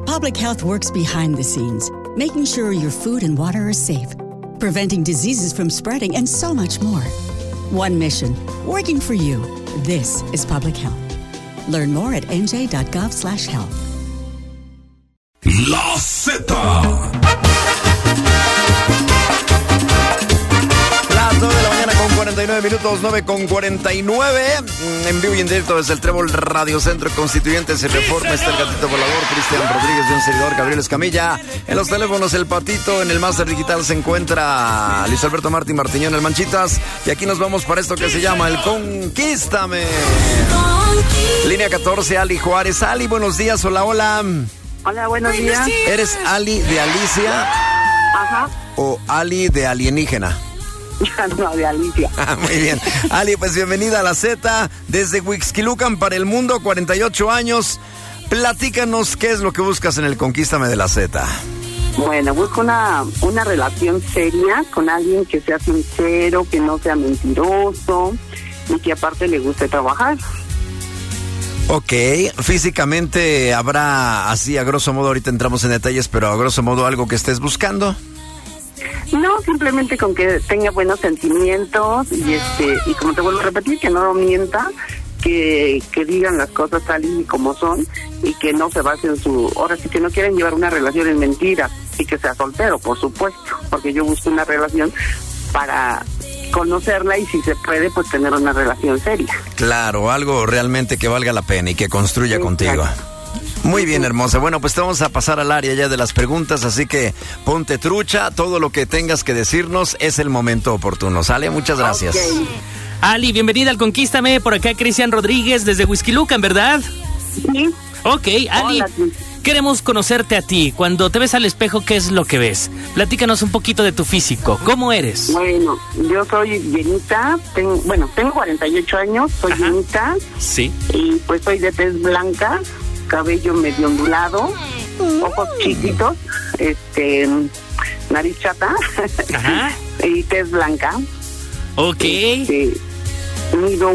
Public Health works behind the scenes, making sure your food and water are safe, preventing diseases from spreading, and so much more. One mission, working for you. This is Public Health. Learn more at nj.gov/health. La Z. Las 9 de la mañana con 49 minutos, 9 con 49. En vivo y en directo desde el Trébol Radio Centro Constituyentes y Reforma. Está el gatito volador, Cristian Rodríguez, de un servidor, Gabriel Escamilla. En los teléfonos, el Patito. En el máster digital se encuentra Luis Alberto Martín Martiñón, el Manchitas. Y aquí nos vamos para esto que se llama el Conquístame. Línea 14, Ali Juárez. Ali, buenos días. Hola, hola. Hola, buenos días. ¿Eres Ali de Alicia? Ajá. ¿O Ali de alienígena? No, de Alicia. Muy bien. Ali, pues bienvenida a la Z desde Huixquilucan para el mundo, 48 años. Platícanos qué es lo que buscas en el Conquístame de la Z. Bueno, busco una relación seria con alguien que sea sincero, que no sea mentiroso y que aparte le guste trabajar. Ok, físicamente habrá así a grosso modo, ahorita entramos en detalles, pero a grosso modo algo que estés buscando. No, simplemente con que tenga buenos sentimientos y como te vuelvo a repetir, que no mienta, que digan las cosas tal y como son y que no se base en ahora sí que no quieren llevar una relación en mentiras y que sea soltero, por supuesto, porque yo busco una relación para conocerla y si se puede, pues tener una relación seria. Claro, algo realmente que valga la pena y que construya Sí, contigo. claro. Muy bien, hermosa. Bueno, pues te vamos a pasar al área ya de las preguntas, así que ponte trucha. Todo lo que tengas que decirnos es el momento oportuno. ¿Sale? Muchas gracias. Okay. Ali, bienvenida al Conquístame. Por acá Cristian Rodríguez desde Huixquilucan, ¿verdad? Sí. Ok, Ali, Hola, Cris. queremos conocerte a ti. Cuando te ves al espejo, ¿qué es lo que ves? Platícanos un poquito de tu físico. ¿Cómo eres? Bueno, yo soy llenita, tengo 48 años, soy Ajá. llenita Sí. y pues soy de tez blanca, cabello medio ondulado, ojos chiquitos, nariz chata Ajá. y tez blanca. Ok. Mido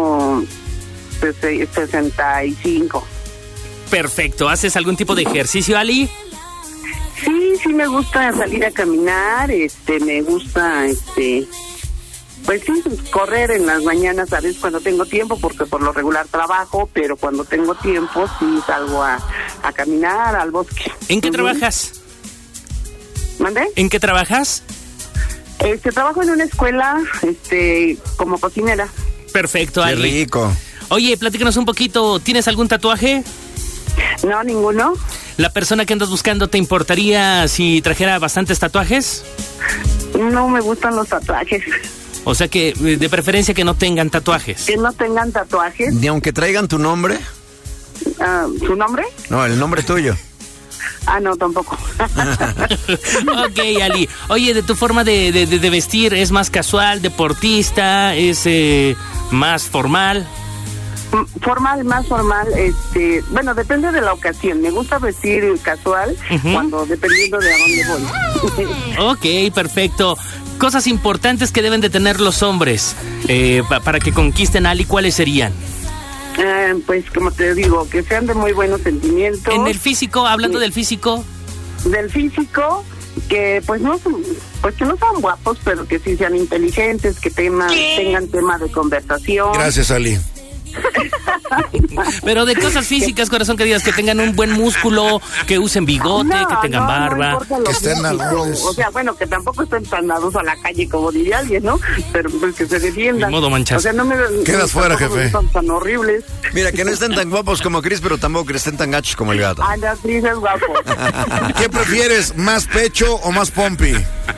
1.65. Perfecto. ¿Haces algún tipo de ejercicio, Ali? Sí me gusta salir a caminar, me gusta, pues sí, correr en las mañanas, a veces cuando tengo tiempo, porque por lo regular trabajo, pero cuando tengo tiempo sí salgo a caminar al bosque. ¿En qué trabajas? ¿Mande? ¿En qué trabajas? Trabajo en una escuela, como cocinera. Perfecto, Qué Ali. rico. Oye, platícanos un poquito. ¿Tienes algún tatuaje? No, ninguno. ¿La persona que andas buscando te importaría si trajera bastantes tatuajes? No me gustan los tatuajes. O sea que de preferencia que no tengan tatuajes. Que no tengan tatuajes. Ni aunque traigan tu nombre. ¿Su nombre? No, el nombre tuyo. No, tampoco. Ok, Ali. Oye, de tu forma de vestir, ¿es más casual, deportista, es más formal? Más formal, bueno, depende de la ocasión. Me gusta vestir casual dependiendo de a dónde voy. Ok, perfecto. Cosas importantes que deben de tener los hombres para que conquisten a Ali, ¿cuáles serían? Pues como te digo, que sean de muy buenos sentimientos. En el físico, hablando del físico. Del físico, que pues que no sean guapos, pero que sí sean inteligentes, que tengan tema de conversación. Gracias, Ali. Pero de cosas físicas, corazón, que digas que tengan un buen músculo, que usen bigote, que tengan barba. No que estén nalgones. O sea, bueno, que tampoco estén tan dados a la calle como diría alguien, ¿no? Pero pues que se defiendan. Ni modo, manchas. O sea, no me Quedas fuera, jefe. Son tan horribles. Mira, que no estén tan guapos como Chris, pero tampoco que estén tan gachos como el gato. La Cris es guapo. ¿Qué prefieres, más pecho o más pompi?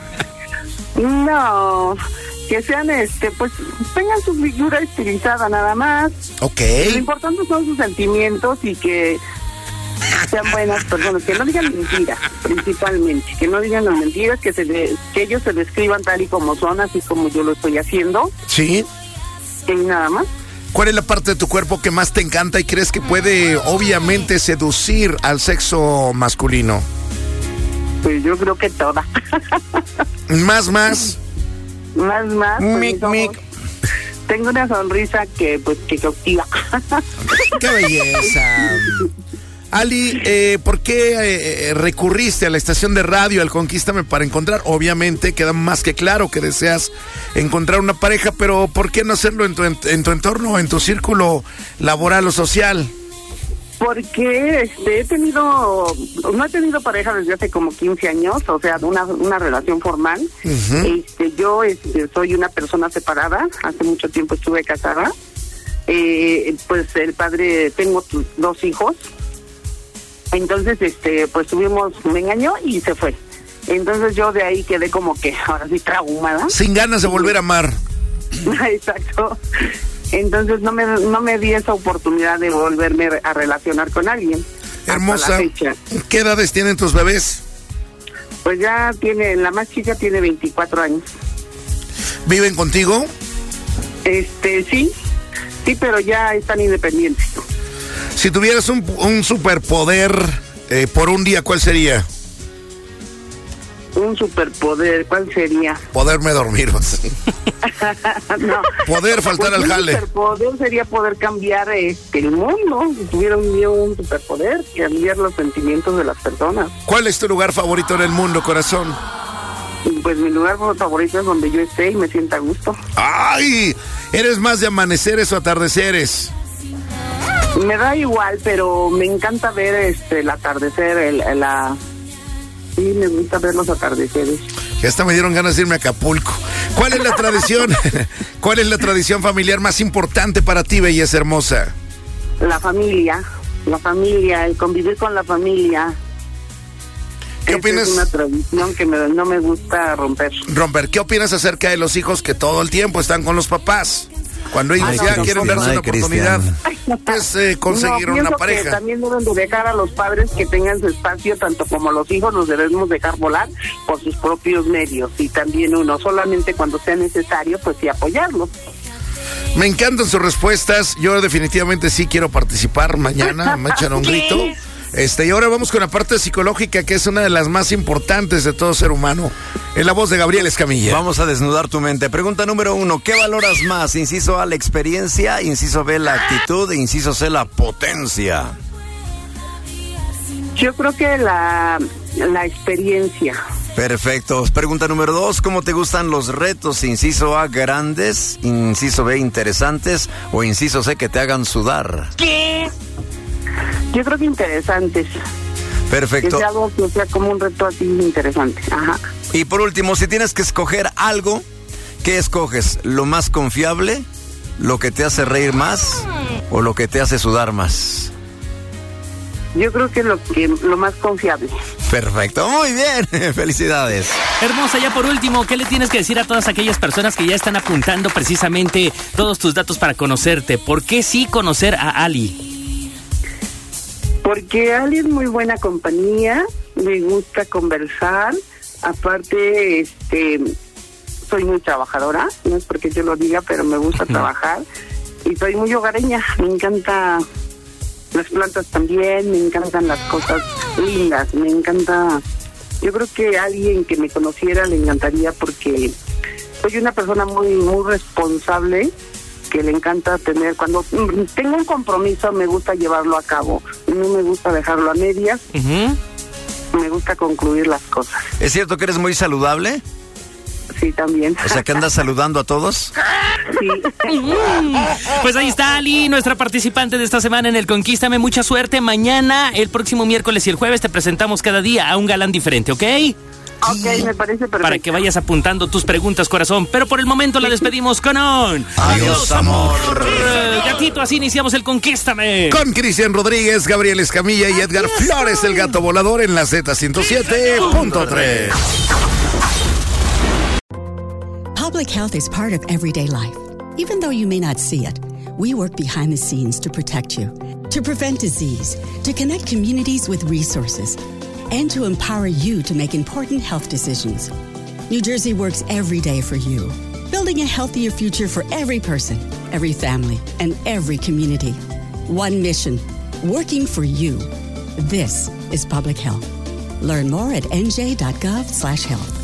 No, que sean, pues, tengan su figura estilizada nada más. Ok. Lo importante son sus sentimientos y que sean buenas personas, que no digan mentiras, principalmente, que no digan las mentiras, que ellos se describan tal y como son, así como yo lo estoy haciendo. Sí. Y nada más. ¿Cuál es la parte de tu cuerpo que más te encanta y crees que puede, obviamente, seducir al sexo masculino? Pues yo creo que toda. Más. Más. Mic, Pues, mic. tengo una sonrisa que cautiva. ¡Qué belleza! Ali, ¿por qué recurriste a la estación de radio, al Conquístame, para encontrar? Obviamente queda más que claro que deseas encontrar una pareja, pero ¿por qué no hacerlo en tu entorno, en tu círculo laboral o social? Porque no he tenido pareja desde hace como 15 años, o sea, una relación formal. Uh-huh. Yo soy una persona separada, hace mucho tiempo estuve casada. Pues el padre, tengo 2 hijos. Entonces, pues me engañó y se fue. Entonces yo de ahí quedé como que ahora sí traumada. Sin ganas de volver a amar. Exacto. Entonces no me di esa oportunidad de volverme a relacionar con alguien. Hermosa, ¿qué edades tienen tus bebés? Pues ya la más chica tiene 24 años. ¿Viven contigo? Sí, pero ya están independientes. Si tuvieras un superpoder por un día, ¿cuál sería? Un superpoder, ¿cuál sería? Poderme dormir. No. Poder faltar al jale. Un superpoder sería poder cambiar el mundo. Si tuviera un superpoder, cambiar los sentimientos de las personas. ¿Cuál es tu lugar favorito en el mundo, corazón? Pues mi lugar favorito es donde yo esté y me sienta a gusto. ¡Ay! ¿Eres más de amaneceres o atardeceres? Me da igual, pero me encanta ver el atardecer, sí, me gusta ver los atardeceres. Ya hasta me dieron ganas de irme a Acapulco. ¿Cuál es la tradición? ¿Cuál es la tradición familiar más importante para ti, belleza hermosa? La familia, el convivir con la familia. ¿Qué opinas? Es una tradición que no me gusta romper. ¿Qué opinas acerca de los hijos que todo el tiempo están con los papás? Cuando ellos quieren darse una oportunidad, pues conseguir una pareja. Que también deben de dejar a los padres que tengan su espacio, tanto como los hijos los debemos dejar volar por sus propios medios. Y también uno, solamente cuando sea necesario, pues sí apoyarlos. Me encantan sus respuestas. Yo definitivamente sí quiero participar mañana. Me echan un grito. Y ahora vamos con la parte psicológica, que es una de las más importantes de todo ser humano. En la voz de Gabriel Escamilla. Vamos a desnudar tu mente. Pregunta número 1, ¿qué valoras más? Inciso A, la experiencia. Inciso B, la actitud. Inciso C, la potencia. Yo creo que la experiencia. Perfecto. Pregunta número 2, ¿cómo te gustan los retos? Inciso A, grandes. Inciso B, interesantes. O inciso C, que te hagan sudar. ¿Qué? Yo creo que interesantes. Perfecto. Que sea algo que sea como un reto así interesante. Ajá. Y por último, si tienes que escoger algo, ¿qué escoges? ¿Lo más confiable? ¿Lo que te hace reír más? ¿O lo que te hace sudar más? Yo creo que lo más confiable. Perfecto, muy bien, felicidades. Hermosa, ya por último, ¿qué le tienes que decir a todas aquellas personas que ya están apuntando precisamente todos tus datos para conocerte? ¿Por qué sí conocer a Ali? Porque Ali es muy buena compañía, me gusta conversar, aparte soy muy trabajadora, no es porque yo lo diga, pero me gusta trabajar y soy muy hogareña, me encanta las plantas también, me encantan las cosas lindas, me encanta. Yo creo que a alguien que me conociera le encantaría, porque soy una persona muy responsable, que le encanta tener, cuando tengo un compromiso me gusta llevarlo a cabo, no me gusta dejarlo a medias. Me gusta concluir las cosas. ¿Es cierto que eres muy saludable? Sí, también. O sea, que andas saludando a todos. Sí. Pues ahí está Ali, nuestra participante de esta semana en el Conquístame. Mucha suerte. Mañana, el próximo miércoles y el jueves te presentamos cada día a un galán diferente, ¿ok? Ok, me parece perfecto. Para que vayas apuntando tus preguntas, corazón. Pero por el momento la despedimos con un... Adiós, amor. Gatito, así iniciamos el Conquístame. Con Cristian Rodríguez, Gabriel Escamilla y Edgar Flores, el gato volador en la Z107.3. Public health is part of everyday life. Even though you may not see it, we work behind the scenes to protect you, to prevent disease, to connect communities with resources, and to empower you to make important health decisions. New Jersey works every day for you, building a healthier future for every person, every family, and every community. One mission, working for you. This is public health. Learn more at nj.gov/health.